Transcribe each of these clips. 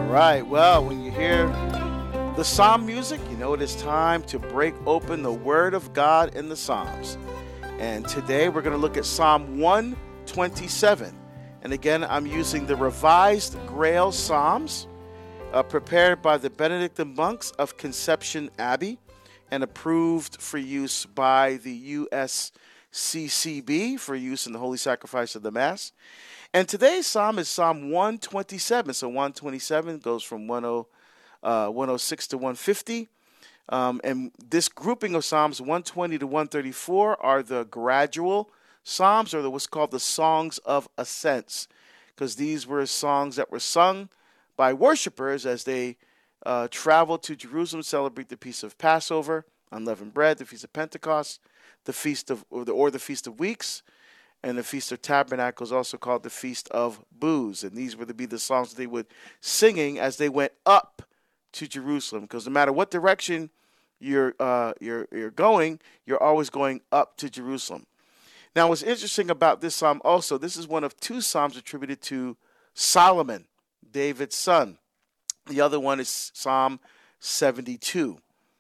Right. Well, when you hear the Psalm music, you know it is time to break open the Word of God in the Psalms. And today we're going to look at Psalm 127. And again, I'm using the Revised Grail Psalms, prepared by the Benedictine monks of Conception Abbey and approved for use by the USCCB for use in the Holy Sacrifice of the Mass. And today's psalm is Psalm 127. So 127 goes from 106 to 150. And this grouping of Psalms 120 to 134 are the gradual Psalms, or what's called the Songs of Ascents, because these were songs that were sung by worshipers as they traveled to Jerusalem to celebrate the Feast of Passover, unleavened bread, the Feast of Pentecost, the Feast of the Feast of Weeks, and the Feast of Tabernacles, also called the Feast of Booths. And these were to be the songs that they would singing as they went up to Jerusalem, because no matter what direction you're going, you're always going up to Jerusalem. Now, what's interesting about this psalm also, this is one of two psalms attributed to Solomon, David's son. The other one is Psalm 72.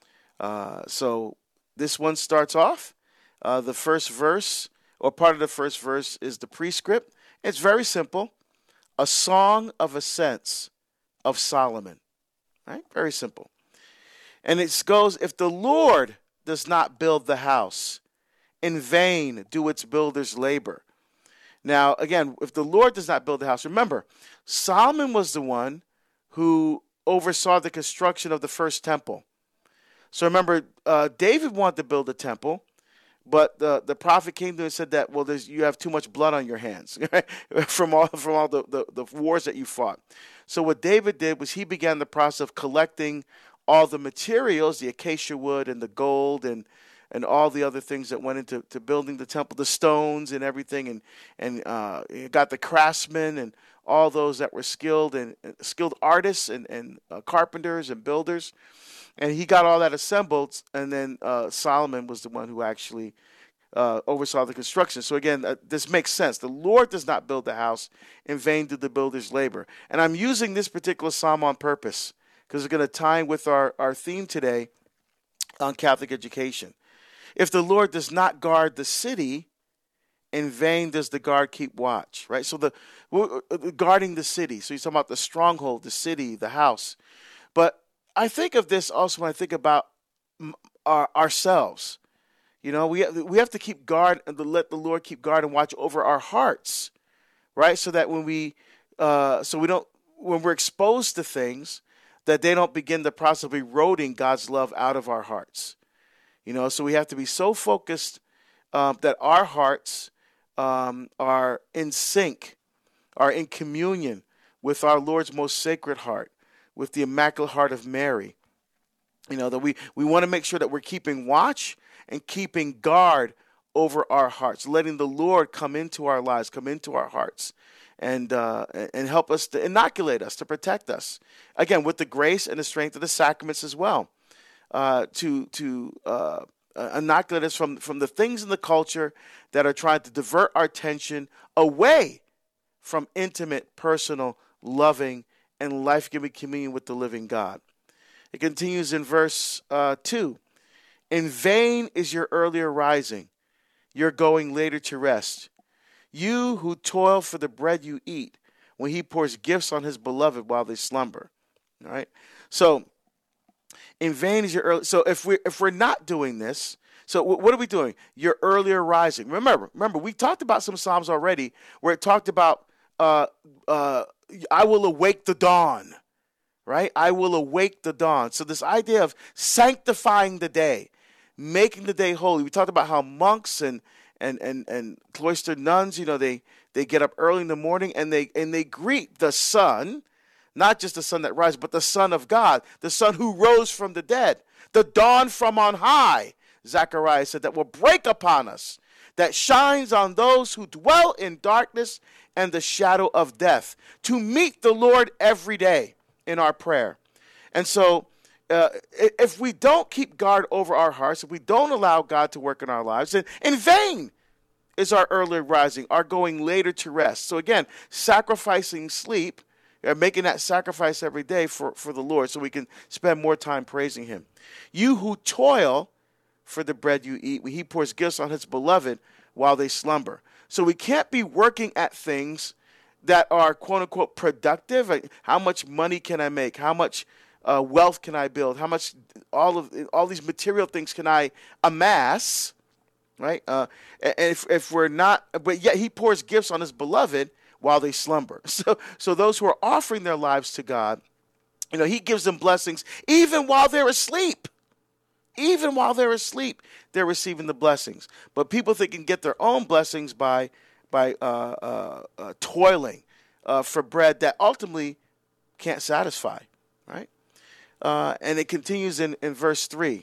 So this one starts off. The first verse, or part of the first verse, is the prescript. It's very simple. A song of ascents of Solomon. Right? Very simple. And it goes, if the Lord does not build the house, in vain do its builders labor. Now, again, if the Lord does not build the house, remember, Solomon was the one who oversaw the construction of the first temple. So remember, David wanted to build a temple, but the prophet came to him and said that, well, you have too much blood on your hands from all the wars that you fought. So what David did was he began the process of collecting all the materials, the acacia wood and the gold and all the other things that went into building the temple, the stones and everything, and he got the craftsmen and all those that were skilled artists and carpenters and builders, and he got all that assembled. And then Solomon was the one who actually oversaw the construction. So again, this makes sense. The Lord does not build the house, in vain do the builders labor. And I'm using this particular psalm on purpose because it's going to tie in with our theme today on Catholic education. If the Lord does not guard the city, in vain does the guard keep watch, right? So guarding the city. So you're talking about the stronghold, the city, the house. But I think of this also when I think about ourselves. You know, we have to keep guard and to let the Lord keep guard and watch over our hearts, right? So that when when we're exposed to things, that they don't begin the process of eroding God's love out of our hearts. You know, so we have to be so focused that our hearts are in sync, are in communion with our Lord's most sacred heart, with the Immaculate Heart of Mary. You know, that we want to make sure that we're keeping watch and keeping guard over our hearts, letting the Lord come into our lives, come into our hearts, and help us to inoculate us, to protect us. Again, with the grace and the strength of the sacraments as well. To inoculate us from the things in the culture that are trying to divert our attention away from intimate, personal, loving, and life-giving communion with the living God. It continues in verse 2. In vain is your earlier rising, your going later to rest. You who toil for the bread you eat, when he pours gifts on his beloved while they slumber. All right? So, in vain is your early. So if we're not doing this, so what are we doing? Your earlier rising. Remember, we talked about some psalms already where it talked about I will awake the dawn, right? I will awake the dawn. So this idea of sanctifying the day, making the day holy. We talked about how monks and cloistered nuns, you know, they get up early in the morning and they greet the sun. Not just the sun that rises, but the Son of God, the Son who rose from the dead, the dawn from on high, Zechariah said, that will break upon us, that shines on those who dwell in darkness and the shadow of death, to meet the Lord every day in our prayer. And so if we don't keep guard over our hearts, if we don't allow God to work in our lives, then in vain is our early rising, our going later to rest. So again, sacrificing sleep making that sacrifice every day for the Lord so we can spend more time praising him. You who toil for the bread you eat, he pours gifts on his beloved while they slumber. So we can't be working at things that are quote unquote productive. Like, how much money can I make? How much wealth can I build? How much all these material things can I amass? Right? And if we're not, but yet he pours gifts on his beloved while they slumber. So those who are offering their lives to God, he gives them blessings even while they're asleep. Even while they're asleep, they're receiving the blessings. But people think they can get their own blessings by toiling for bread that ultimately can't satisfy, right? And it continues in verse 3.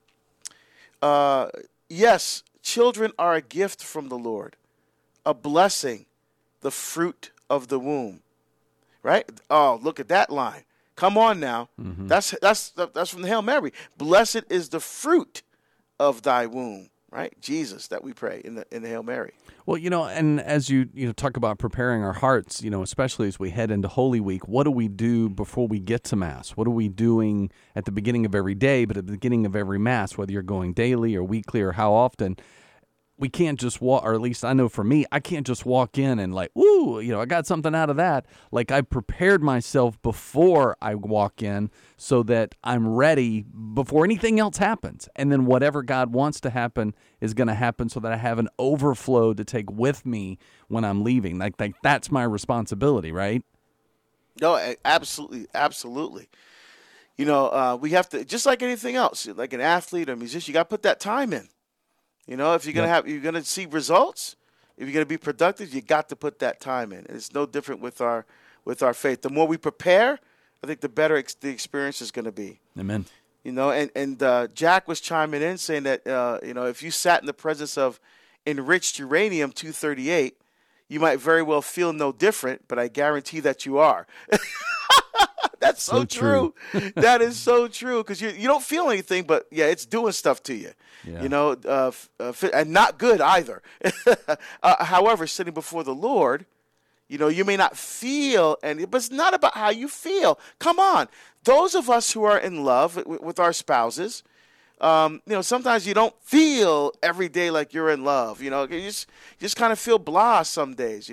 Yes, children are a gift from the Lord, a blessing, the fruit of the womb, right? Oh, look at that line. Come on now. Mm-hmm. That's from the Hail Mary. Blessed is the fruit of thy womb, right? Jesus, that we pray in the Hail Mary. Well, and as you talk about preparing our hearts, especially as we head into Holy Week, what do we do before we get to Mass? What are we doing at the beginning of every day, but at the beginning of every Mass, whether you're going daily or weekly or how often? We can't just walk, or at least I know for me, I can't just walk in and like, ooh, I got something out of that. Like, I prepared myself before I walk in so that I'm ready before anything else happens. And then whatever God wants to happen is going to happen so that I have an overflow to take with me when I'm leaving. Like that's my responsibility, right? No, absolutely, absolutely. We have to, just like anything else, like an athlete or a musician, you got to put that time in. If you're gonna see results, if you're gonna be productive, you got to put that time in. And it's no different with our faith. The more we prepare, I think the better the experience is gonna be. Amen. And Jack was chiming in saying that if you sat in the presence of enriched uranium-238, you might very well feel no different, but I guarantee that you are. That's so true. That is so true, because you don't feel anything, but yeah, it's doing stuff to you. Yeah. And not good either. However, sitting before the Lord, you may not feel any, but it's not about how you feel. Come on, those of us who are in love with our spouses, sometimes you don't feel every day like you're in love. You just kind of feel blah some days.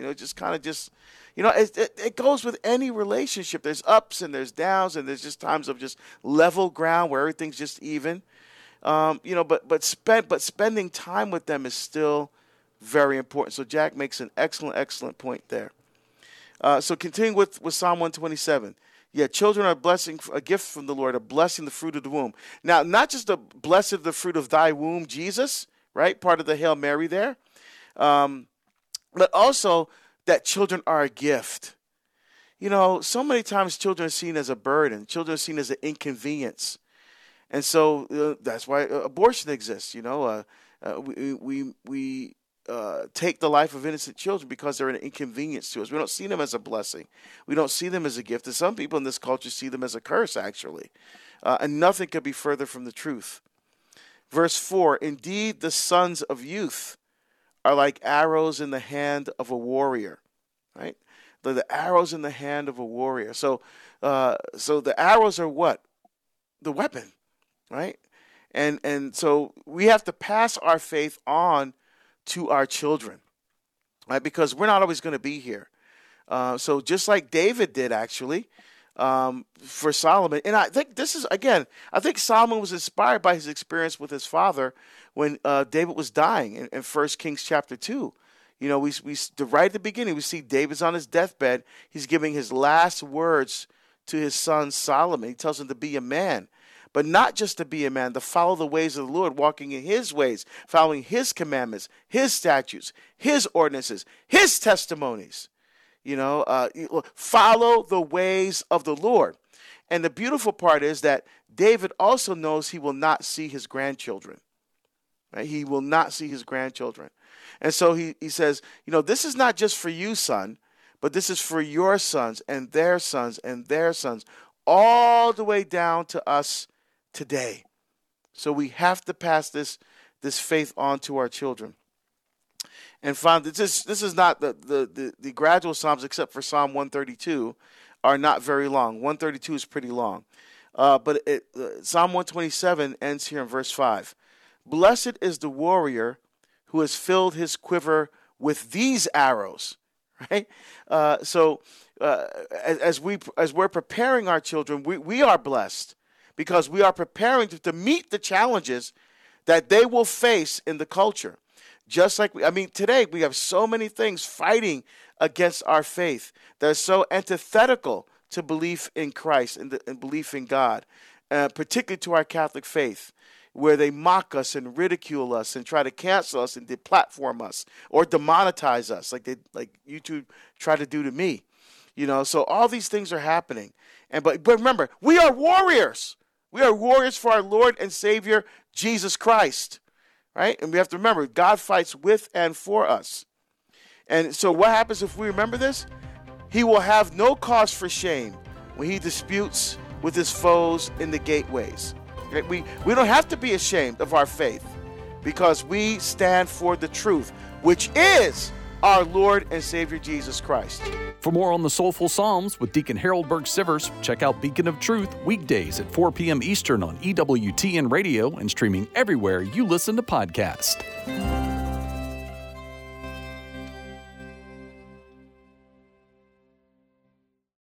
It goes with any relationship. There's ups and there's downs, and there's just times of just level ground where everything's just even. But spending time with them is still very important. So Jack makes an excellent point there. So continuing with Psalm 127. Yeah, children are a gift from the Lord, a blessing, the fruit of the womb. Now, not just a blessed the fruit of thy womb, Jesus, right? Part of the Hail Mary there. But also that children are a gift. So many times children are seen as a burden. Children are seen as an inconvenience. And so that's why abortion exists. We take the life of innocent children because they're an inconvenience to us. We don't see them as a blessing. We don't see them as a gift. And some people in this culture see them as a curse, actually. And nothing could be further from the truth. Verse 4, indeed the sons of youth are like arrows in the hand of a warrior, right? They're the arrows in the hand of a warrior. So the arrows are what? The weapon, right? And so we have to pass our faith on to our children, right? Because we're not always going to be here. So just like David did, actually, for Solomon. And I think I think Solomon was inspired by his experience with his father when David was dying in 1 Kings chapter 2. We right at the beginning, we see David's on his deathbed. He's giving his last words to his son Solomon. He tells him to be a man, but not just to be a man, to follow the ways of the Lord, walking in his ways, following his commandments, his statutes, his ordinances, his testimonies. Follow the ways of the Lord. And the beautiful part is that David also knows he will not see his grandchildren. Right? He will not see his grandchildren. And so he says, this is not just for you, son, but this is for your sons and their sons and their sons, all the way down to us today. So we have to pass this faith on to our children. And finally, this is not the gradual Psalms, except for Psalm 132, are not very long. 132 is pretty long. But Psalm 127 ends here in verse 5. Blessed is the warrior who has filled his quiver with these arrows, right? As we're preparing our children, we are blessed because we are preparing to meet the challenges that they will face in the culture. Just like, today we have so many things fighting against our faith that are so antithetical to belief in Christ and belief in God, particularly to our Catholic faith, where they mock us and ridicule us and try to cancel us and deplatform us or demonetize us like YouTube tried to do to me. So all these things are happening. But remember, we are warriors. We are warriors for our Lord and Savior, Jesus Christ. Right? And we have to remember, God fights with and for us. And so what happens if we remember this? He will have no cause for shame when he disputes with his foes in the gateways. Right? We don't have to be ashamed of our faith because we stand for the truth, which is our Lord and Savior Jesus Christ. For more on the Soulful Psalms with Deacon Harold Burke-Sivers, check out Beacon of Truth weekdays at 4 p.m. Eastern on EWTN Radio and streaming everywhere you listen to podcasts.